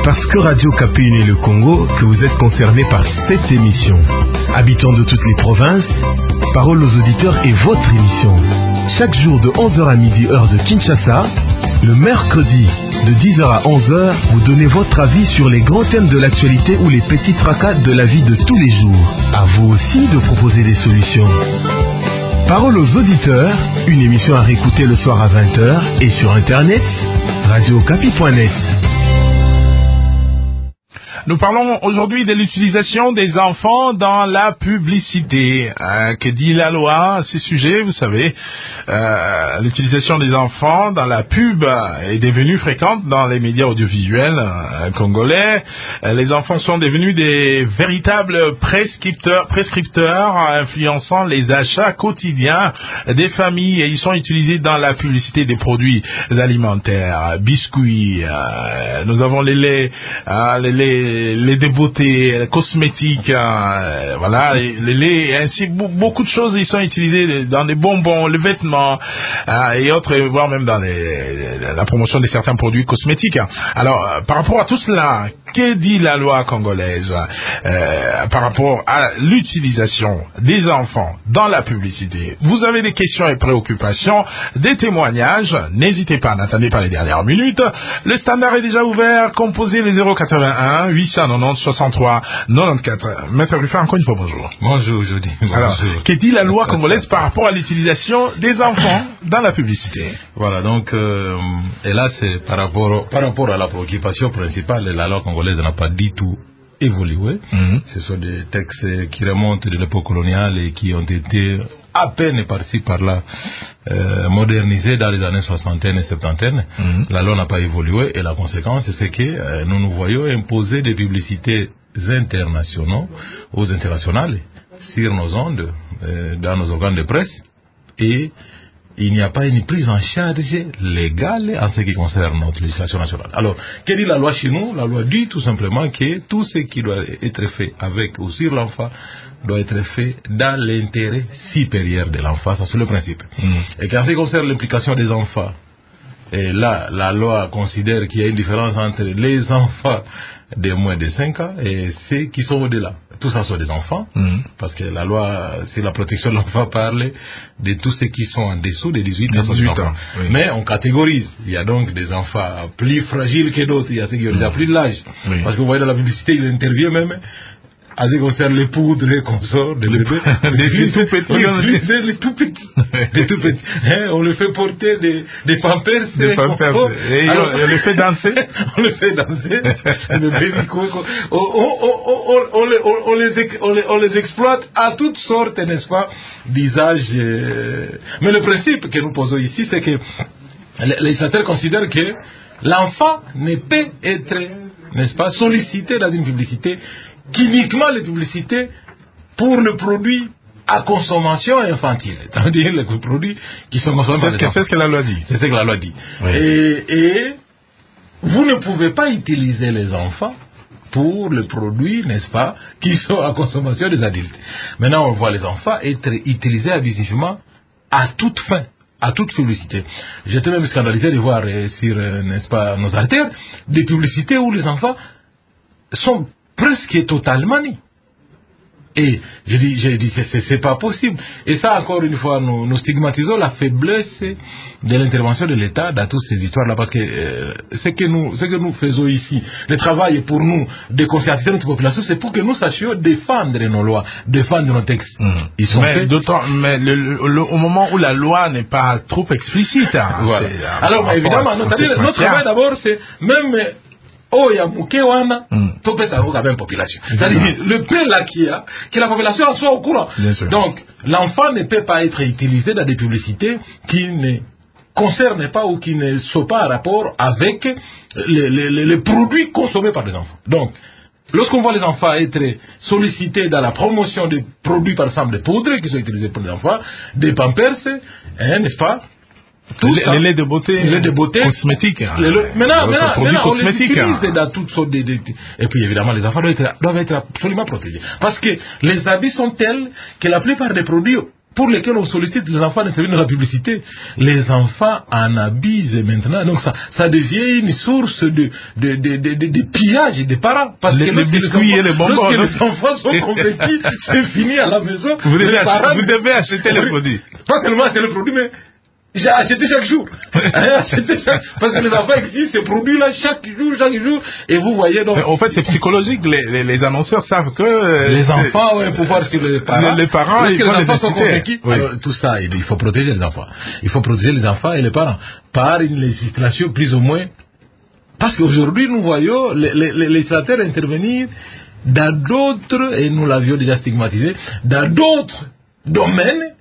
parce que Radio Capine et le Congo que vous êtes concernés par cette émission. Habitants de toutes les provinces, parole aux auditeurs est votre émission. Chaque jour de 11h à midi heure de Kinshasa, le mercredi de 10h à 11h, vous donnez votre avis sur les grands thèmes de l'actualité ou les petits tracas de la vie de tous les jours. À vous aussi de proposer des solutions. Parole aux auditeurs, une émission à réécouter le soir à 20h et sur internet, radiocapi.net. Nous parlons aujourd'hui de l'utilisation des enfants dans la publicité. Que dit la loi à ces sujets? Vous savez, l'utilisation des enfants dans la pub est devenue fréquente dans les médias audiovisuels congolais. Les enfants sont devenus des véritables prescripteurs influençant les achats quotidiens des familles et ils sont utilisés dans la publicité des produits alimentaires, biscuits, nous avons les laits, les de beauté, les cosmétiques, voilà, les laits, ainsi beaucoup de choses, ils sont utilisés dans des bonbons, les vêtements et autres, voire même dans la promotion de certains produits cosmétiques. Alors, par rapport à tout cela, que dit la loi congolaise par rapport à l'utilisation des enfants dans la publicité? Vous avez des questions et préoccupations, des témoignages, n'hésitez pas, n'attendez pas les dernières minutes. Le standard est déjà ouvert, composez les 081 890 63 94. Maître Ruffin, encore une fois, bonjour. Bonjour, Jody. Bonjour. Alors, que dit la loi congolaise par rapport à l'utilisation des enfants dans la publicité? Voilà, donc, et là, c'est par rapport à la préoccupation principale, la loi congolaise n'a pas du tout évolué. Ce sont des textes qui remontent de l'époque coloniale et qui ont été à peine par-ci par-là modernisés dans les années 60 et 70. La loi n'a pas évolué et la conséquence c'est que nous voyons imposer des publicités internationales sur nos ondes, dans nos organes de presse, et il n'y a pas une prise en charge légale en ce qui concerne notre législation nationale. Alors, que dit la loi chez nous? La loi dit tout simplement que tout ce qui doit être fait avec ou sur l'enfant doit être fait dans l'intérêt supérieur de l'enfant. Ça, c'est le principe. Et qu'en ce qui concerne l'implication des enfants, et là, la loi considère qu'il y a une différence entre les enfants de moins de 5 ans et ceux qui sont au-delà. Tout ça sont des enfants, parce que la loi, c'est la protection de l'enfant, parle de tous ceux qui sont en dessous des 18 ans. Oui. Mais on catégorise. Il y a donc des enfants plus fragiles que d'autres. Il y a ceux qui ont déjà plus de l'âge. Oui. Parce que vous voyez dans la publicité, il intervient même en ce qui concerne les poudres, les consorts, des bébés, des tout petits. Des tout petits. On le fait porter des pampers. Et on le fait danser. On le fait danser. On les exploite à toutes sortes, n'est-ce pas, d'usages. Mais le principe que nous posons ici, c'est que les législateurs considèrent que l'enfant ne peut être, n'est-ce pas, sollicité dans une publicité qu'uniquement les publicités pour le produit à consommation infantile, c'est-à-dire les produits qui sont consommés par les enfants. C'est ce que la loi dit. C'est ce que la loi dit. Oui. Et vous ne pouvez pas utiliser les enfants pour le produit, n'est-ce pas, qui sont à consommation des adultes. Maintenant, on voit les enfants être utilisés abusivement à toute fin, à toute publicité. J'étais même scandalisé de voir sur, n'est-ce pas, nos artères, des publicités où les enfants sont presque totalement nus. Et j'ai dit c'est pas possible. Et ça, encore une fois, nous stigmatisons la faiblesse de l'intervention de l'État dans toutes ces histoires-là, parce que ce que nous faisons ici, le travail pour nous de conscientiser notre population, c'est pour que nous sachions défendre nos lois, défendre nos textes. Ils sont faits. Au moment où la loi n'est pas trop explicite. Voilà. Alors, évidemment, notre travail d'abord, c'est même population. C'est-à-dire, le peu là qu'il y a, que la population en soit au courant. Donc, l'enfant ne peut pas être utilisé dans des publicités qui ne concernent pas ou qui ne sont pas en rapport avec les produits consommés par les enfants. Donc, lorsqu'on voit les enfants être sollicités dans la promotion des produits, par exemple, des poudres qui sont utilisés pour les enfants, des pampers, n'est-ce pas? Les laits de beauté, cosmétiques. Maintenant, on les utilise dans toutes sortes de... Et puis, évidemment, les enfants doivent être absolument protégés. Parce que les habits sont tels que la plupart des produits pour lesquels on sollicite les enfants d'intervenir dans la publicité, les enfants en abusent maintenant. Donc ça devient une source de pillage des parents. Parce que les biscuits et les bonbons. Lorsque les enfants sont convaincus, c'est fini à la maison. Vous devez acheter le produit. Pas seulement acheter le produit, mais j'ai acheté chaque jour. Parce que les enfants existent, ces produits-là, chaque jour. Et vous voyez donc. Mais en fait, c'est psychologique. Les annonceurs savent que. Les enfants ont un pouvoir sur les parents. Les parents, ils les enfants sont convaincus. Oui. Alors, tout ça, il faut protéger les enfants. Il faut protéger les enfants et les parents. Par une législation plus ou moins. Parce qu'aujourd'hui, nous voyons les législateurs intervenir dans d'autres, et nous l'avions déjà stigmatisé, dans d'autres domaines.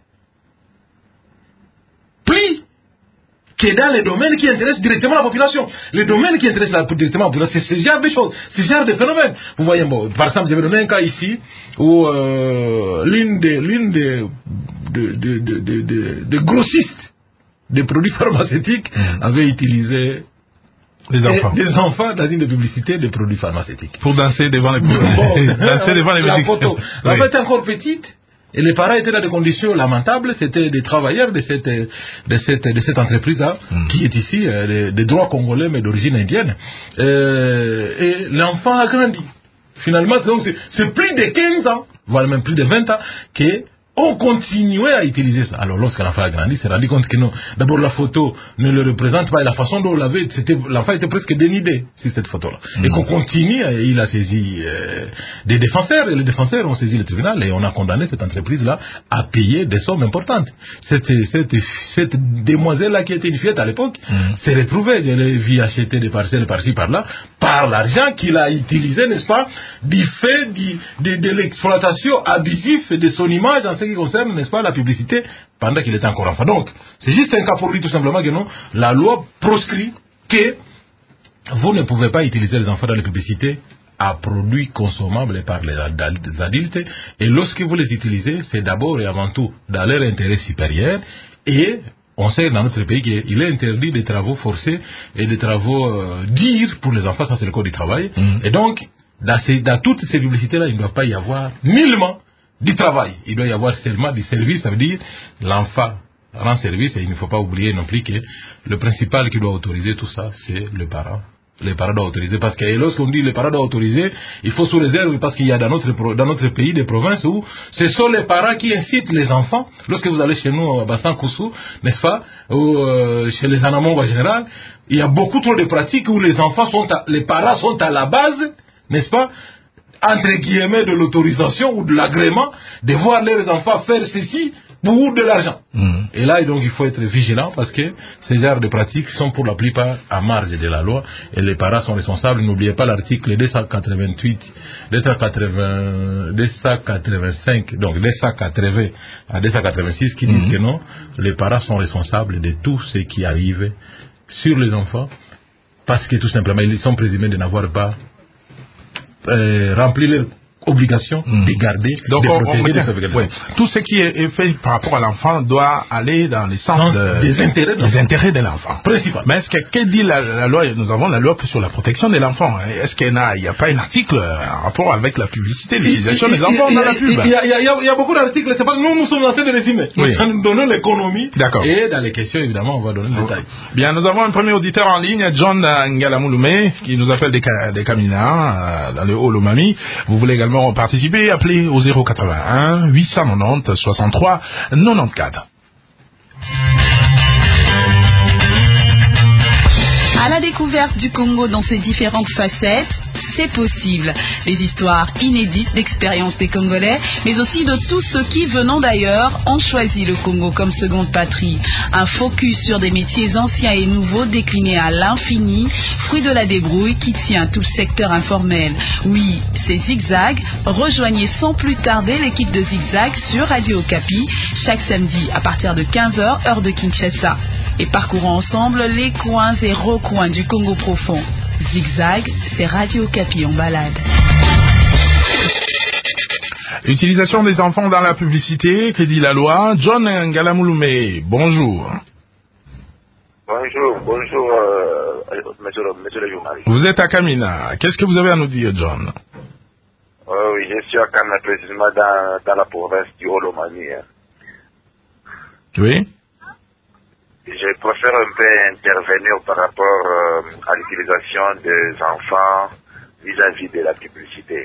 Plus que dans les domaines qui intéressent directement la population. Les domaines qui intéressent directement la population, c'est ce genre de choses, ce genre de phénomènes. Vous voyez, bon, par exemple, je vais donner un cas ici où l'une des grossistes des produits pharmaceutiques avait utilisé des enfants dans une publicité de produits pharmaceutiques. Pour danser devant les produits. Danser devant les la photo. La photo était encore petite. Et les parents étaient dans des conditions lamentables. C'était des travailleurs de cette entreprise-là, qui est ici, des droits congolais, mais d'origine indienne. Et l'enfant a grandi. Finalement, donc c'est plus de 15 ans, voire même plus de 20 ans, qu'on continuait à utiliser ça. Alors, lorsque l'enfant a grandi, il s'est rendu compte que non. D'abord, la photo ne le représente pas, et la façon dont on l'avait, l'enfant était presque dénudé sur cette photo-là. Et qu'on continue, et il a saisi des défenseurs, et les défenseurs ont saisi le tribunal, et on a condamné cette entreprise-là à payer des sommes importantes. Cette demoiselle-là, qui était une fillette à l'époque, s'est retrouvée, je l'ai vu acheter des parcelles par-ci, par-là, par l'argent qu'il a utilisé, n'est-ce pas, du fait de l'exploitation abusive de son image en ce qui concerne, n'est-ce pas, la publicité pendant qu'il était encore enfant. Donc, c'est juste un cas pour lui, tout simplement, que non, la loi proscrit que vous ne pouvez pas utiliser les enfants dans les publicités à produits consommables par les adultes, et lorsque vous les utilisez, c'est d'abord et avant tout dans leur intérêt supérieur, et on sait dans notre pays qu'il est interdit des travaux forcés et des travaux durs pour les enfants, ça c'est le code du travail, et donc, dans toutes ces publicités-là, il ne doit pas y avoir nullement du travail. Il doit y avoir seulement du service, ça veut dire l'enfant rend service, et il ne faut pas oublier non plus que le principal qui doit autoriser tout ça, c'est le parent. Les parents doivent autoriser, parce que lorsqu'on dit les parents doivent autoriser, il faut sous réserve, parce qu'il y a dans notre pays des provinces où ce sont les parents qui incitent les enfants. Lorsque vous allez chez nous à Bassan-Koussou, n'est-ce pas, ou chez les Anamong en général, il y a beaucoup trop de pratiques où les parents sont à la base, n'est-ce pas, entre guillemets, de l'autorisation ou de l'agrément de voir leurs enfants faire ceci pour de l'argent. Et là, donc, il faut être vigilant, parce que ces genres de pratiques sont pour la plupart à marge de la loi, et les parents sont responsables. N'oubliez pas l'article 288, 285, donc 280 à 286, qui disent que non, les parents sont responsables de tout ce qui arrive sur les enfants, parce que tout simplement, ils sont présumés de n'avoir pas rempli leur obligation de garder, donc, de protéger, de sauvegarder. Oui. Tout ce qui est fait par rapport à l'enfant doit aller dans les sens des intérêts de l'enfant. Principal. Mais est-ce que dit la loi? Nous avons la loi sur la protection de l'enfant. Est-ce qu'il n'y a pas un article en rapport avec la publicité, l'utilisation des enfants dans la pub? Il y a beaucoup d'articles. C'est pas que nous sommes en train de résumer. Nous donnons l'économie. D'accord. Et dans les questions, évidemment, on va donner le détail. Bien, nous avons un premier auditeur en ligne, John Ngalamouloumé, qui nous appelle des Kamina, dans le Haut-Lomami. Vous voulez également participer, appelez au 081 890 63 94. À la découverte du Congo dans ses différentes facettes, c'est possible. Des histoires inédites d'expériences des Congolais, mais aussi de tous ceux qui, venant d'ailleurs, ont choisi le Congo comme seconde patrie. Un focus sur des métiers anciens et nouveaux déclinés à l'infini, fruit de la débrouille qui tient tout le secteur informel. Oui, c'est Zigzag. Rejoignez sans plus tarder l'équipe de Zigzag sur Radio Okapi, chaque samedi à partir de 15h, heure de Kinshasa. Et parcourons ensemble les coins et recoins du Congo profond. Zigzag, c'est Radio Okapi en balade. Utilisation des enfants dans la publicité, que dit la loi? John Ngalamouloumé, bonjour. Bonjour, monsieur le journaliste. Vous êtes à Kamina. Qu'est-ce que vous avez à nous dire, John? Oui, je suis à Kamina, précisément dans la province du Haut-Lomami. Oui. Je préfère un peu intervenir par rapport à l'utilisation des enfants vis-à-vis de la publicité.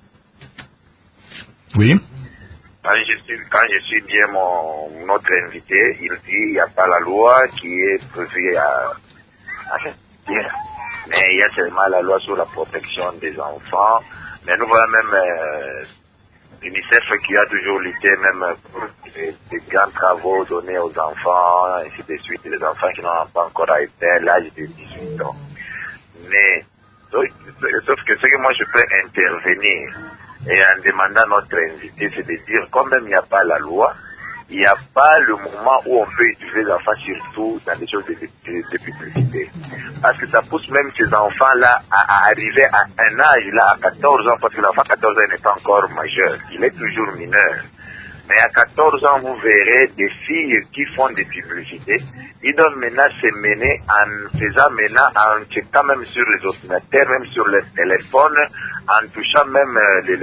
Oui. Quand je suis bien notre invité, il dit il n'y a pas la loi qui est prévue à faire. Mais il y a seulement la loi sur la protection des enfants. Mais nous voilà même l'UNICEF qui a toujours lutté même pour des grands travaux donnés aux enfants, ainsi de suite, les enfants qui n'ont pas encore atteint l'âge de 18 ans. Mais, sauf que ce que moi je peux intervenir, et en demandant à notre invité, c'est de dire, quand même il n'y a pas la loi, il n'y a pas le moment où on peut utiliser les enfants, surtout dans des choses de publicité. Parce que ça pousse même ces enfants-là à arriver à un âge, là, à 14 ans, parce que l'enfant à 14 ans n'est pas encore majeur, il est toujours mineur. Mais à 14 ans, vous verrez des filles qui font des publicités. Ils doivent maintenant se mener en faisant maintenant, en checkant même sur les ordinateurs, même sur les téléphones, en touchant même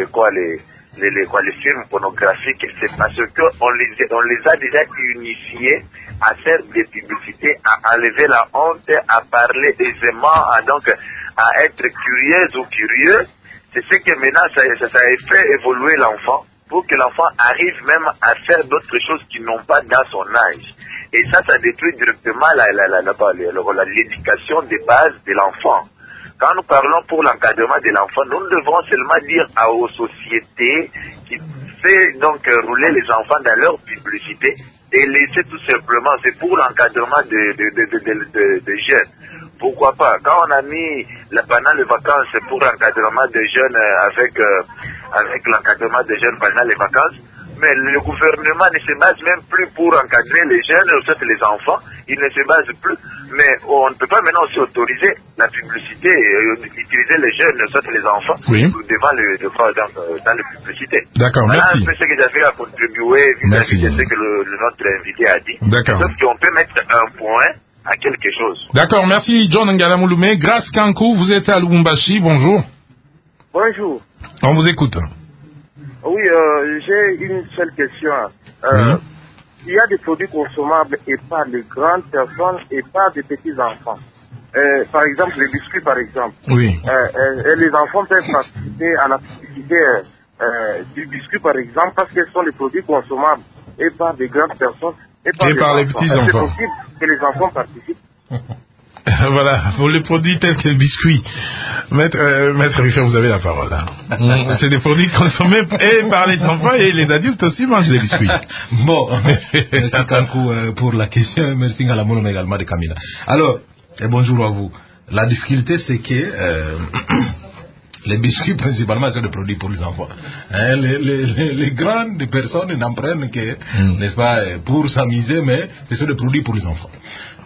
les films pornographiques. C'est parce qu'on les a déjà initiés à faire des publicités, à enlever la honte, à parler aisément, à être curieuse ou curieux. C'est ce que maintenant ça a fait évoluer l'enfant, pour que l'enfant arrive même à faire d'autres choses qu'ils n'ont pas dans son âge. Et ça détruit directement l'éducation de base de l'enfant. Quand nous parlons pour l'encadrement de l'enfant, nous devons seulement dire aux sociétés qui fait donc rouler les enfants dans leur publicité et laisser tout simplement, c'est pour l'encadrement des jeunes. Pourquoi pas? Quand on a mis pendant les vacances pour l'encadrement des jeunes avec l'encadrement des jeunes pendant les vacances, mais le gouvernement ne se base même plus pour encadrer les jeunes, soit les enfants, il ne se base plus. Mais on ne peut pas maintenant aussi autoriser la publicité, utiliser les jeunes, soit les enfants, dans les publicités. D'accord, voilà merci. un peu ce que j'avais à contribuer vis-à-vis de ce que notre invité a dit. D'accord. Sauf qu'on peut mettre un point à quelque chose. D'accord, merci John Ngalamouloumé. Grâce Kankou, vous êtes à Lubumbashi, bonjour. Bonjour. On vous écoute. Oui, j'ai une seule question. Il y a des produits consommables et par les grandes personnes et par des petits enfants. Par exemple, les biscuits, par exemple. Oui. Et les enfants peuvent participer à la publicité du biscuit, par exemple, parce que ce sont des produits consommables et par des grandes personnes et par les petits enfants. C'est possible que les enfants participent. Voilà, pour les produits tels que le biscuit. Maître Richard, vous avez la parole. Hein. C'est des produits consommés et par les enfants et les adultes aussi mangent des biscuits. Bon, merci Kankou pour la question. Merci Ngalamouloumé également de Kamina. Alors, bonjour à vous. La difficulté, c'est que les biscuits, principalement, sont des produits pour les enfants. Hein, les grandes personnes n'en prennent que, n'est-ce pas, pour s'amuser, mais ce sont des produits pour les enfants.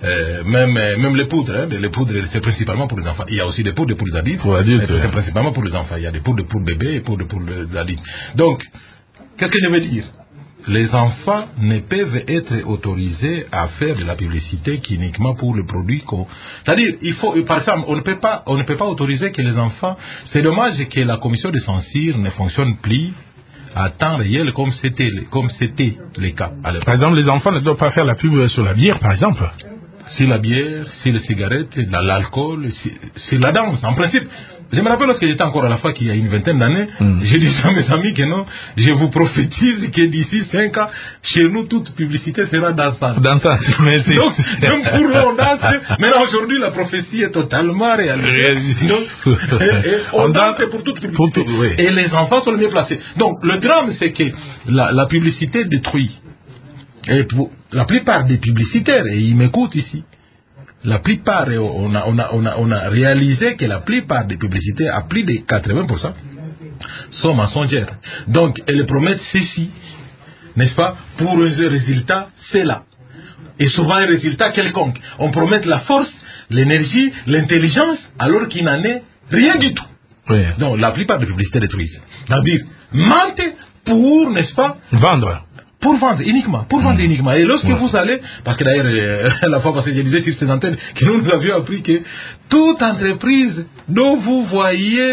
Même les poudres, hein, les poudres, c'est principalement pour les enfants. Il y a aussi des poudres pour les adultes. Pour adultes, c'est principalement pour les enfants. Il y a des poudres pour bébés et poudres pour les adultes. Donc, qu'est-ce que je veux dire? Les enfants ne peuvent être autorisés à faire de la publicité qu'uniquement pour le produit c'est-à-dire, par exemple, on ne peut pas autoriser que les enfants. C'est dommage que la commission de censure ne fonctionne plus à temps réel comme c'était le cas. Par exemple, les enfants ne doivent pas faire la pub sur la bière, par exemple. Sur la bière, sur les cigarettes, l'alcool, sur la danse. En principe, je me rappelle lorsque j'étais encore à la fac il y a une vingtaine d'années, j'ai dit à mes amis que non, je vous prophétise que d'ici 5 ans, chez nous, toute publicité sera dansante. Dansante, merci. Donc, pour nous, on danse. Maintenant, aujourd'hui, la prophétie est totalement réalisée. Donc, on danse pour toute publicité. Oui. Et les enfants sont les mieux placés. Donc, le drame, c'est que la publicité détruit. Et pour la plupart des publicitaires, et ils m'écoutent ici, la plupart, on a réalisé que la plupart des publicités, à plus de 80%, sont mensongères. Donc, elles promettent ceci, n'est-ce pas, pour un résultat, c'est là. Et souvent un résultat quelconque. On promet la force, l'énergie, l'intelligence, alors qu'il n'en est rien du tout. Oui. Donc, la plupart des publicités détruisent. C'est-à-dire, mentent pour, n'est-ce pas, vendre. Pour vendre uniquement, uniquement. Et lorsque vous allez, parce que d'ailleurs, la fois passée, je disais sur ces antennes que nous avions appris que toute entreprise dont vous voyez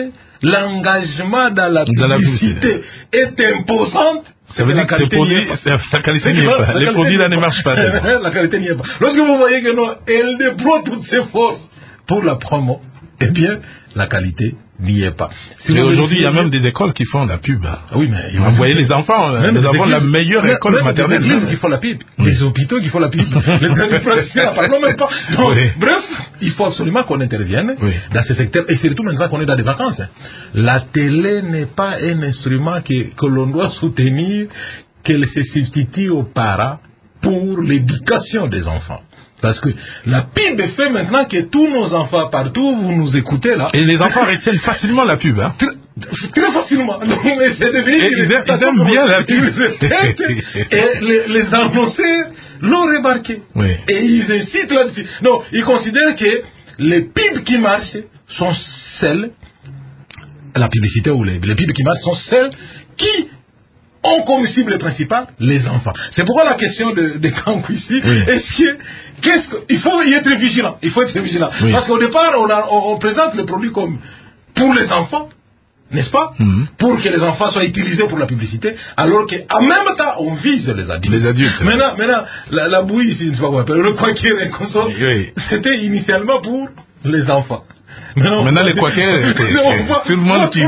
l'engagement dans la publicité est imposant, ça veut dire que la qualité n'y est pas. Les produits là ne marchent pas. La qualité n'y est pas. Lorsque vous voyez que non, elle déploie toutes ses forces pour la promo, eh bien, la qualité n'y est pas. Et aujourd'hui, il y a même des écoles qui font la pub. Oui, mais vous voyez les enfants, nous avons la meilleure école maternelle. Les églises qui font la pub, les hôpitaux qui font la pub, les administrations, parlons même pas. Donc, bref, il faut absolument qu'on intervienne dans ce secteur, et surtout maintenant qu'on est dans des vacances. La télé n'est pas un instrument que l'on doit soutenir, qu'elle se substitue aux parents pour l'éducation des enfants. Parce que la pub fait maintenant que tous nos enfants partout, vous nous écoutez là. Et les enfants retiennent facilement la pub. Hein. Très facilement. Donc, mais c'est devenu ils aiment bien la pub. Et les annonceurs l'ont remarqué. Oui. Et ils incitent là-dessus. Non, ils considèrent que les pubs qui marchent sont celles, la publicité ou les pubs qui marchent sont celles qui ont comme cible principale les enfants. C'est pourquoi la question de Kankou ici, il faut y être vigilant. Il faut être vigilant. Oui. Parce qu'au départ, on présente le produit comme pour les enfants, n'est-ce pas? Pour que les enfants soient utilisés pour la publicité, alors qu'en même temps, on vise les adultes. Les adultes. Maintenant, la bouillie ici, je ne sais pas comment on appelle, le quaker et consort, c'était initialement pour les enfants. Maintenant, les quackers, tout le monde qui...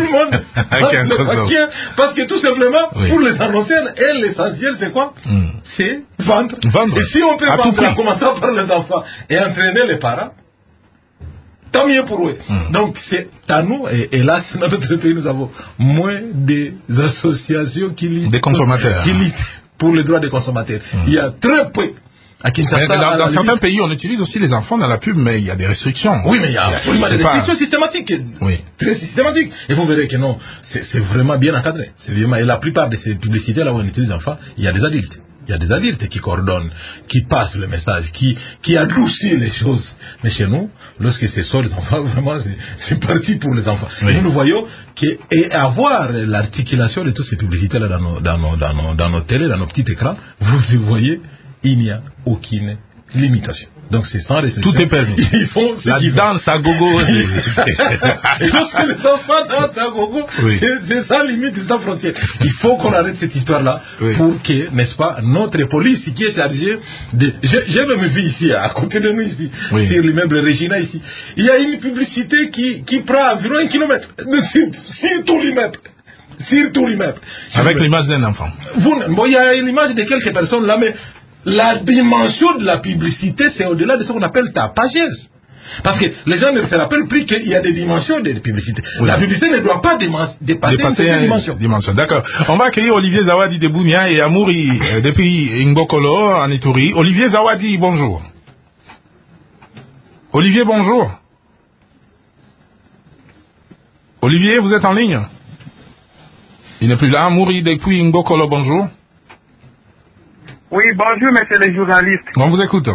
Parce que tout simplement, pour les annonceurs, l'essentiel, c'est quoi? C'est vendre. Et si on peut vendre en commençant par les enfants et entraîner les parents, tant mieux pour eux. Donc, c'est à nous, et hélas, dans notre pays, nous avons moins des associations qui luttent des consommateurs. Qui luttent pour les droits des consommateurs. Il y a très peu. Dans certains pays, on utilise aussi les enfants dans la pub, mais il y a des restrictions. Oui, mais il y a des restrictions systématiques. Oui. Très systématiques. Et vous verrez que non, c'est vraiment bien encadré. Et la plupart de ces publicités-là où on utilise les enfants, il y a des adultes. Il y a des adultes qui coordonnent, qui passent le message, qui adoucissent les choses. Mais chez nous, lorsque c'est ça les enfants, vraiment, c'est parti pour les enfants. Oui. Nous voyons et avoir l'articulation de toutes ces publicités-là dans nos télés, dans nos petits écrans, vous voyez, il n'y a aucune limitation. Donc c'est sans restriction. Tout est permis. Ils font la danse à gogo. Et lorsque les enfants dansent à gogo, c'est sans limite, c'est sans frontière. Il faut qu'on arrête cette histoire-là pour que, n'est-ce pas, notre police qui est chargée de... J'ai même vu ici, à côté de nous ici, sur l'immeuble Regina ici, il y a une publicité qui prend environ 1 kilomètre sur tout l'immeuble. Sur tout l'immeuble. Avec l'image d'un enfant. Il y a l'image de quelques personnes là, mais la dimension de la publicité, c'est au-delà de ce qu'on appelle tapageuse. Parce que les gens ne se rappellent plus qu'il y a des dimensions de publicité. Oui. La publicité ne doit pas dépasser cette dimension. D'accord. On va accueillir Olivier Zawadi de Bounia et Amouri depuis Ngokolo en Ituri. Olivier Zawadi, bonjour. Olivier, bonjour. Olivier, vous êtes en ligne? Il n'est plus là. Amouri depuis Ngokolo, bonjour. Oui, bonjour, monsieur le journaliste. On vous écoute.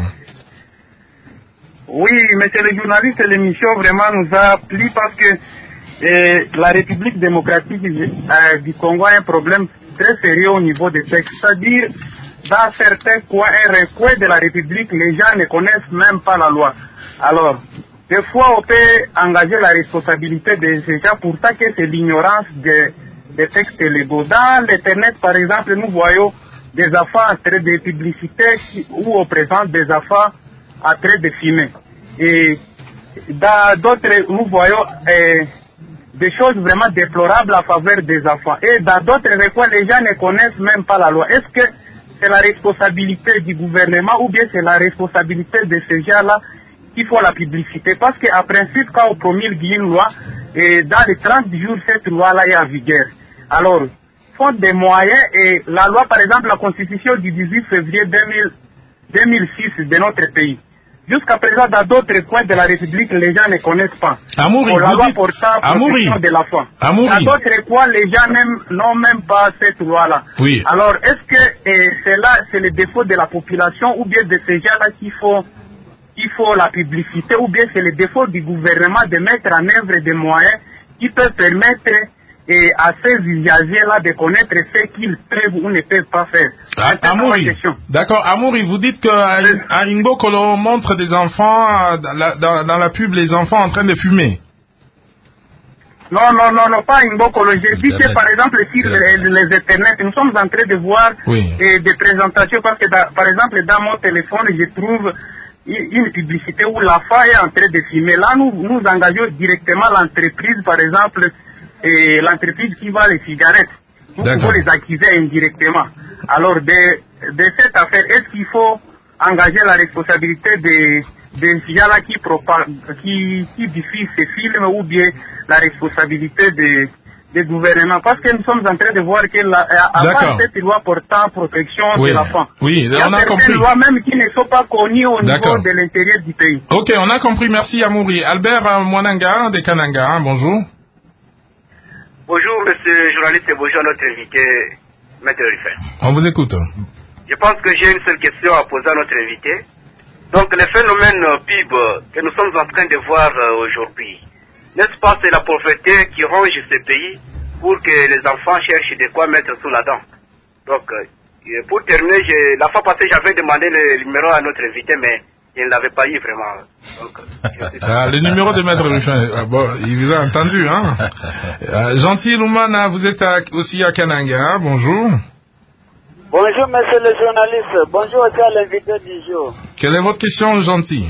Oui, monsieur le journaliste, l'émission vraiment nous a plu parce que la République démocratique du Congo a un problème très sérieux au niveau des textes. C'est-à-dire, dans certains coins de la République, les gens ne connaissent même pas la loi. Alors, des fois, on peut engager la responsabilité de ces gens pourtant que c'est l'ignorance des textes légaux. Dans l'Internet, par exemple, nous voyons des enfants en train de publicité où on présente des enfants en train de filmer. Et dans d'autres, nous voyons des choses vraiment déplorables en faveur des enfants. Et dans d'autres recoins, les gens ne connaissent même pas la loi. Est-ce que c'est la responsabilité du gouvernement ou bien c'est la responsabilité de ces gens-là qui font la publicité? Parce qu'en principe, quand on promulgue une loi, et dans les 30 jours, cette loi-là est en vigueur. Alors, des moyens et la loi, par exemple, la constitution du 18 février 2006 de notre pays. Jusqu'à présent, dans d'autres coins de la République, les gens ne connaissent pas. Amouri, la loi portant protection de l'enfant. Dans d'autres coins, les gens n'ont même pas cette loi-là. Oui. Alors, est-ce que c'est le défaut de la population ou bien de ces gens-là qui font la publicité ou bien c'est le défaut du gouvernement de mettre en œuvre des moyens qui peuvent permettre et à ces usagers-là de connaître ce qu'ils peuvent ou ne peuvent pas faire. Amouri, d'accord. Amouri, vous dites qu'à Ngokolo, on montre des enfants, dans la pub, les enfants en train de fumer. Non, pas une bocolo. Je dis que par exemple sur les Internet, nous sommes en train de voir des présentations parce que par exemple dans mon téléphone, je trouve une publicité où la femme est en train de filmer. Là, nous engageons directement l'entreprise, par exemple, l'entreprise qui vend les cigarettes. Nous pouvons les accuser indirectement. Alors, de cette affaire, est-ce qu'il faut engager la responsabilité des gens-là qui diffusent ces films ou bien la responsabilité des gouvernements? Parce que nous sommes en train de voir qu'à part cette loi portant protection de l'enfant, il y a certaines lois même qui ne sont pas connues au niveau de l'intérieur du pays. Ok, on a compris. Merci Amouri. Albert Mwananga de Kananga, bonjour. Bonjour, monsieur le journaliste, et bonjour à notre invité, Maître Rufin. On vous écoute. Je pense que j'ai une seule question à poser à notre invité. Donc, le phénomène PIB que nous sommes en train de voir aujourd'hui, n'est-ce pas, c'est la pauvreté qui ronge ce pays pour que les enfants cherchent de quoi mettre sous la dent. Donc, pour terminer, la fois passée, j'avais demandé le numéro à notre invité, mais il ne l'avait pas eu vraiment. Donc, le numéro de Maître Rufin, il vous a entendu, hein. Gentil Lumana, vous êtes aussi à Kananga, bonjour. Bonjour monsieur le journaliste, bonjour aussi à l'invité du jour. Quelle est votre question, Gentil?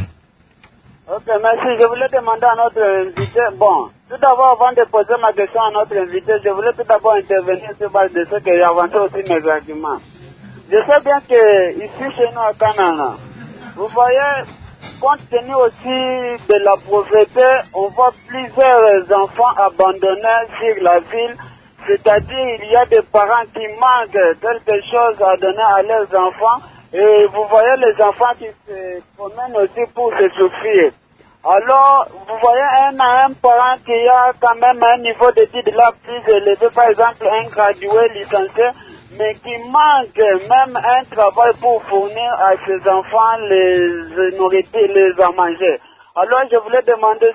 Ok, merci. Je voulais demander à notre invité, tout d'abord, avant de poser ma question à notre invité, je voulais tout d'abord intervenir sur base de ce que j'ai avancé aussi mes arguments. Je sais bien que ici chez nous à Kananga, vous voyez, compte tenu aussi de la pauvreté, on voit plusieurs enfants abandonnés sur la ville. C'est-à-dire, il y a des parents qui manquent quelque chose à donner à leurs enfants. Et vous voyez les enfants qui se promènent aussi pour se souffrir. Alors, vous voyez un parent qui a quand même un niveau d'études là plus élevé, par exemple un gradué licencié, mais qui manque même un travail pour fournir à ses enfants les nourritures, les à manger. Alors, je voulais demander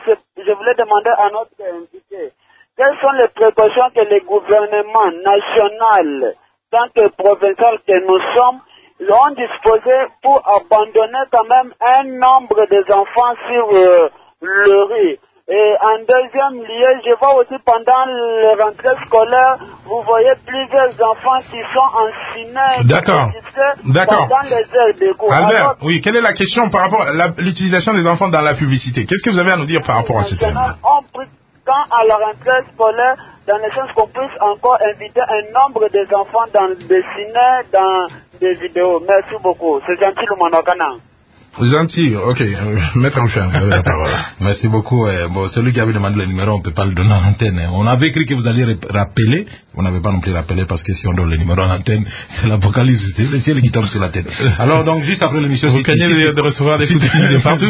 à notre invité, quelles sont les précautions que les gouvernements nationaux, tant que provinciaux que nous sommes, ont disposé pour abandonner quand même un nombre des enfants sur le riz. Et en deuxième lieu, je vois aussi pendant les rentrées scolaires, vous voyez plusieurs enfants qui sont enseignés pendant les heures de cours. Albert, alors, oui, quelle est la question par rapport à l'utilisation des enfants dans la publicité? Qu'est-ce que vous avez à nous dire par rapport à ce thème? Quand à la rentrée scolaire, dans le sens qu'on puisse encore inviter un nombre des enfants dans des ciné, dans des vidéos. Merci beaucoup. C'est gentil le Monokana. Gentil, ok. Maître Rufin, vous avez la parole. Merci beaucoup. Celui qui avait demandé le numéro, on ne peut pas le donner en antenne. On avait écrit que vous alliez rappeler. Vous n'avez pas non plus rappelé parce que si on donne le numéro en antenne, c'est l'apocalypse. C'est le ciel qui tombe sur la tête. Alors, donc, juste après l'émission, vous craignez de recevoir des coups de fil de partout.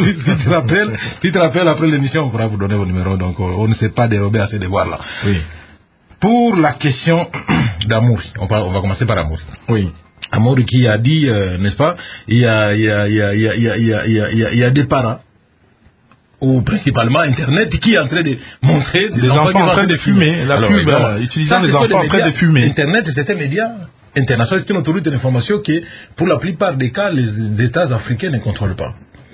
Si tu rappelles après l'émission, on pourra vous donner vos numéros. Donc, on ne s'est pas dérobé à ces devoirs-là. Oui. Pour la question d'amour, on va commencer par amour. Oui. Amour qui a dit, n'est-ce pas, il y a des parents, ou principalement Internet, qui est en train de montrer des enfants en train de fumer, la pub, utilisant des enfants en train de fumer. Internet, c'est un média international, c'est une autorité d'information que, pour la plupart des cas, les États africains ne contrôlent pas.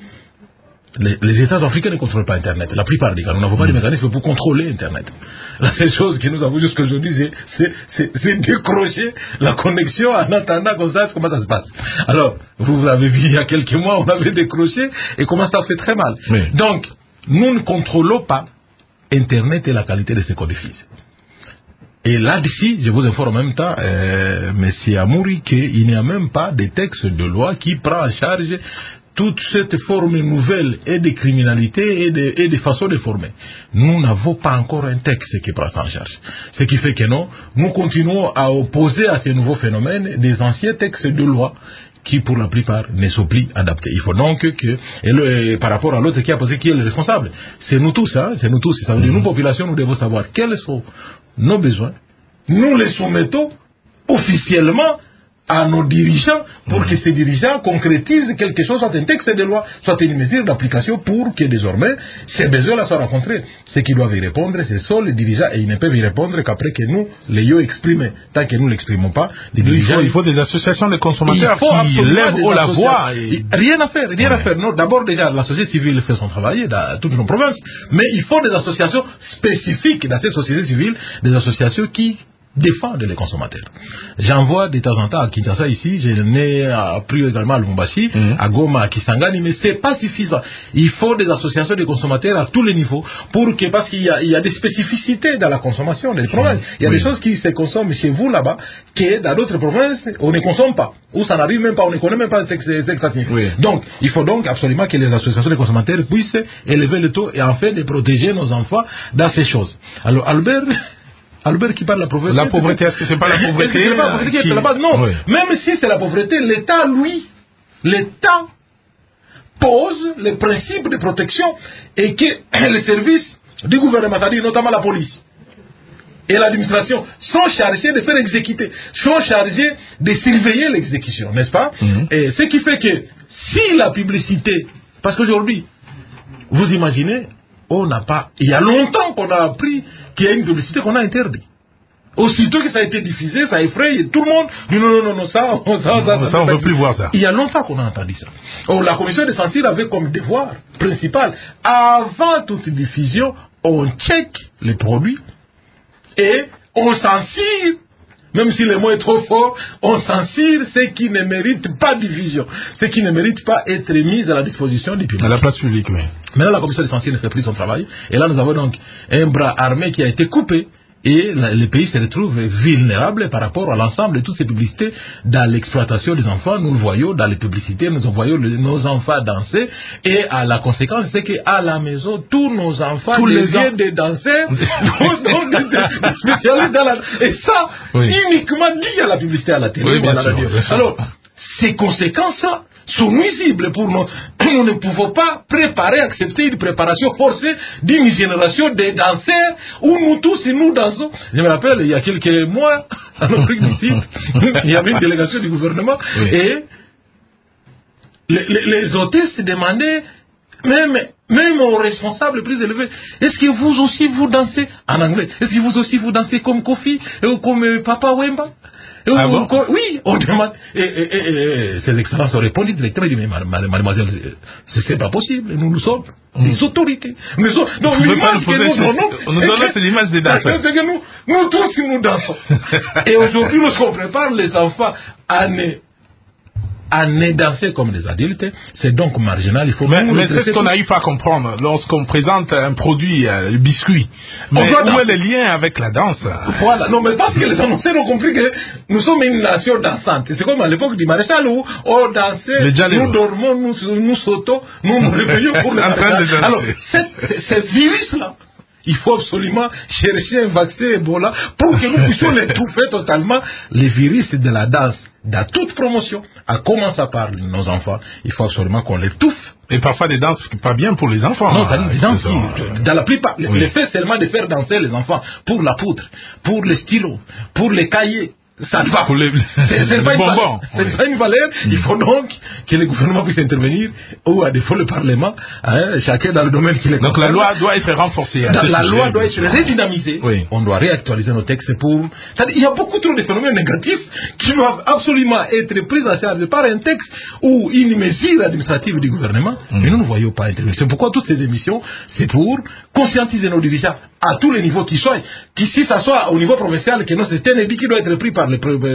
Les États africains ne contrôlent pas Internet. La plupart des cas, nous n'avons pas de mécanisme pour contrôler Internet. La seule chose que nous avons jusqu'à aujourd'hui, c'est décrocher la connexion en attendant qu'on sache comment ça se passe. Alors, vous l'avez vu il y a quelques mois, on avait décroché et comment ça fait très mal. Oui. Donc, nous ne contrôlons pas Internet et la qualité de ses codifices. Et là-dessus, je vous informe en même temps, M. Amouri, qu'il n'y a même pas de texte de loi qui prend en charge toute cette forme nouvelle et de criminalité et de façon de former. Nous n'avons pas encore un texte qui prend ça en charge. Ce qui fait que nous continuons à opposer à ces nouveaux phénomènes des anciens textes de loi qui, pour la plupart, ne sont plus adaptés. Il faut donc que, par rapport à l'autre qui a posé qui est le responsable, c'est nous tous, hein, c'est nous tous. Ça veut dire, nous, population, nous devons savoir quels sont nos besoins. Nous les soumettons officiellement à nos dirigeants pour que ces dirigeants concrétisent quelque chose, soit un texte de loi, soit une mesure d'application pour que désormais ces besoins-là soient rencontrés. Ceux qui doivent y répondre, ce sont les dirigeants et ils ne peuvent y répondre qu'après que nous l'ayons exprimé. Tant que nous ne l'exprimons pas, les dirigeants... Il faut des associations de consommateurs qui lèvent haut la voix. Rien à faire. Non, d'abord, déjà, la société civile fait son travail dans toutes nos provinces, mais il faut des associations spécifiques dans ces sociétés civiles, des associations qui défendre les consommateurs. J'en vois de temps en temps à Kinshasa ici, je n'ai appris également à Lubumbashi, à Goma, à Kisangani, mais c'est pas suffisant. Il faut des associations de consommateurs à tous les niveaux parce qu'il y a des spécificités dans la consommation des provinces. Il y a des choses qui se consomment chez vous là-bas que dans d'autres provinces on ne consomme pas, ou ça n'arrive même pas, on ne connaît même pas ce que ça signifie. Donc, il faut donc absolument que les associations de consommateurs puissent élever le taux et en fait de protéger nos enfants dans ces choses. Alors, Albert qui parle de la pauvreté. La pauvreté, est-ce que c'est pas la pauvreté c'est pas la pauvreté qui est la base? Non. Même si c'est la pauvreté, l'État pose les principes de protection et que les services du gouvernement, c'est-à-dire notamment la police et l'administration, sont chargés de faire exécuter, sont chargés de surveiller l'exécution, n'est-ce pas? Et ce qui fait que si la publicité, parce qu'aujourd'hui, vous imaginez, il y a longtemps qu'on a appris qu'il y a une publicité qu'on a interdite. Aussitôt que ça a été diffusé, ça effraie tout le monde. Non, ça, on ne veut plus voir ça. Il y a longtemps qu'on a entendu ça. La commission de censure avait comme devoir principal, avant toute diffusion, on check les produits et on censure. Même si le mot est trop fort, on censure ce qui ne mérite pas diffusion, ce qui ne mérite pas être mis à la disposition du public. À la place publique, oui. Maintenant, la commission de censure ne fait plus son travail. Et là, nous avons donc un bras armé qui a été coupé. Et le pays se retrouve vulnérable par rapport à l'ensemble de toutes ces publicités dans l'exploitation des enfants. Nous le voyons dans les publicités, nous voyons nos enfants danser. Et à la conséquence, c'est qu'à la maison, tous nos enfants deviennent des danseurs, des spécialistes dans la... Et ça, uniquement dit à la publicité à la télé ou à la radio. Alors, ces conséquences-là sont nuisibles pour nous. Nous ne pouvons pas accepter une préparation forcée d'une génération de danseurs où nous tous nous dansons. Je me rappelle, il y a quelques mois, à l'Afrique du Sud, il y avait une délégation du gouvernement et les hôtesses demandaient même aux responsables plus élevés, est-ce que vous aussi vous dansez en anglais? Est-ce que vous aussi vous dansez comme Kofi ou comme Papa Wemba? Oui, on demande. Et ces excellences ont répondu directement. Ils disent, mais mademoiselle, c'est pas possible. Nous sommes des autorités. Donc, l'image que nous donnons, c'est l'image des danseurs. C'est que nous tous, nous dansons. Et aujourd'hui, lorsqu'on prépare les enfants à ne danser comme des adultes, c'est donc marginal. Il faut mais c'est ce qu'on n'arrive pas à comprendre lorsqu'on présente un produit, le biscuit. Mais où est le lien avec la danse? Voilà. Non, mais parce que les annonceurs ont compris que nous sommes une nation dansante. C'est comme à l'époque du maréchal où on dansait, nous dormons, nous sautons, nous nous réveillons pour le maréchal. Alors, ce virus-là, il faut absolument chercher un vaccin Ebola pour que nous puissions l'étouffer totalement. Les virus de la danse, dans toute promotion, à commencer par nos enfants, il faut absolument qu'on l'étouffe. Et parfois des danses pas bien pour les enfants. Non, c'est-à-dire des danses qui, dans la plupart, le fait seulement de faire danser les enfants pour la poudre, pour les stylos, pour les cahiers, ça ne va. C'est pas, pas une valeur. Il faut donc que le gouvernement puisse intervenir, ou à défaut le Parlement, chacun dans le domaine qu'il est. Donc la loi doit être renforcée. La loi doit être redynamisée. Oui. On doit réactualiser nos textes pour... C'est-à-dire, il y a beaucoup trop de phénomènes négatifs qui doivent absolument être pris en charge par un texte ou une mesure administrative du gouvernement. Mais nous ne voyons pas intervenir. C'est pourquoi toutes ces émissions, c'est pour conscientiser nos dirigeants à tous les niveaux qui soient, si ça soit au niveau provincial, que non, c'est un édit qui doit être pris par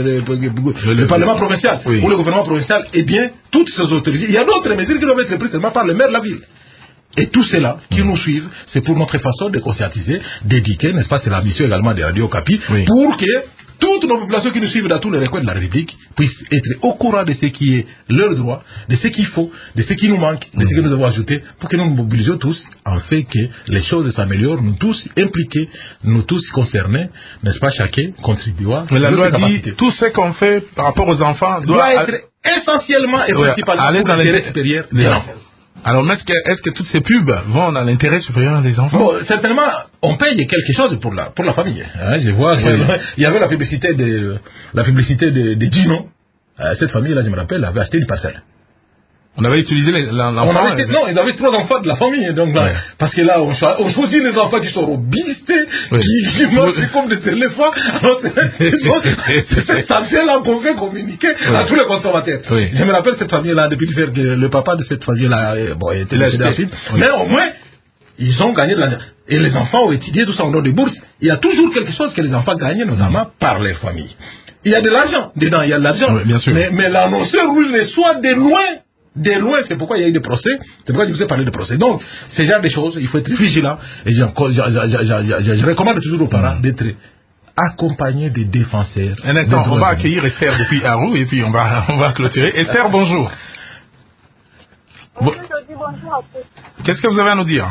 le Parlement provincial ou le gouvernement provincial, eh bien, toutes ces autorités, il y a d'autres mesures qui doivent être prises seulement par le maire de la ville. Et tout cela qui nous suivent, c'est pour notre façon de conscientiser, d'éduquer, n'est-ce pas, c'est la mission également des Radio Okapi, pour que toutes nos populations qui nous suivent dans tous les recoins de la République puissent être au courant de ce qui est leur droit, de ce qu'il faut, de ce qui nous manque, de ce que nous devons ajouter, pour que nous nous mobilisions tous, en fait que les choses s'améliorent, nous tous impliqués, nous tous concernés, n'est-ce pas, chacun contribuant. Mais la loi dit, tout ce qu'on fait par rapport aux enfants doit être essentiellement et principalement pour l'intérêt supérieur des enfants. Alors, est-ce que toutes ces pubs vont dans l'intérêt supérieur des enfants? Bon, certainement, on paye quelque chose pour la famille. Hein, je vois, il y avait la publicité de Gino. cette famille-là, je me rappelle, avait acheté une parcelle. On avait utilisé l'enfant. Non, ils avaient 3 enfants de la famille. Donc, là, parce que là, on choisit les enfants qui sont robustes, qui mangent comme des éléphants. C'est censé-là qu'on fait communiquer à tous les consommateurs. Je me rappelle cette famille-là, depuis que le papa de cette famille-là était décédé. Mais au moins, ils ont gagné de l'argent. Et les enfants ont étudié tout ça au nom des bourses. Il y a toujours quelque chose que les enfants gagnent, notamment par leur famille. Il y a de l'argent dedans, il y a de l'argent. Bien sûr. Mais l'annonceur, lui, le soit de loin. C'est pourquoi il y a eu des procès. C'est pourquoi je vous ai parlé de procès. Donc, ce genre de choses, il faut être vigilant. Et je recommande toujours aux parents d'être accompagnés des défenseurs. Un instant, on va accueillir Esther depuis Arou et puis on va clôturer. Esther, bonjour. Bonjour, bonjour à tous. Qu'est-ce que vous avez à nous dire?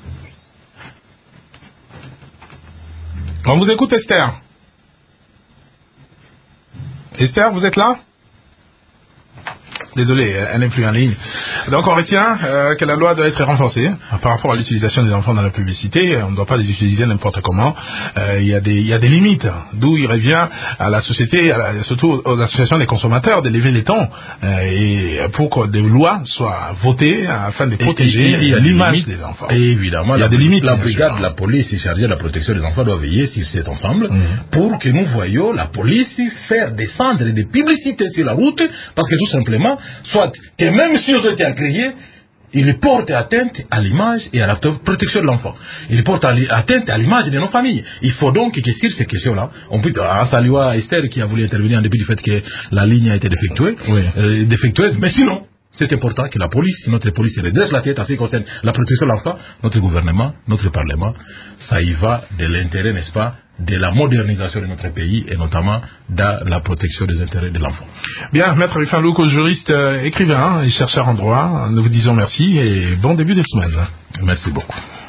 On vous écoute, Esther. Esther, vous êtes là? Désolé, elle n'est plus en ligne. Donc on retient que la loi doit être renforcée par rapport à l'utilisation des enfants dans la publicité. On ne doit pas les utiliser n'importe comment. Il y a des limites, d'où il revient à la société, surtout aux associations des consommateurs, d'élever les tons et pour que des lois soient votées afin de protéger l'image des enfants. Et évidemment, il y a des limites. La brigade de la police chargée de la protection des enfants doit veiller sur cet ensemble pour que nous voyions la police faire descendre des publicités sur la route, parce que tout simplement, soit que même si ils ont été agréés, ils portent atteinte à l'image et à la protection de l'enfant. Ils portent atteinte à l'image de nos familles. Il faut donc que sur ces questions-là, on peut saluer à Esther qui a voulu intervenir en dépit du fait que la ligne a été défectueuse, mais sinon, c'est important que la police, notre police, se redresse la tête en ce qui concerne la protection de l'enfant, notre gouvernement, notre parlement. Ça y va de l'intérêt, n'est-ce pas, de la modernisation de notre pays et notamment dans la protection des intérêts de l'enfant. Bien, Maître Rufin Louko, juriste, écrivain et chercheur en droit, nous vous disons merci et bon début de semaine. Merci beaucoup.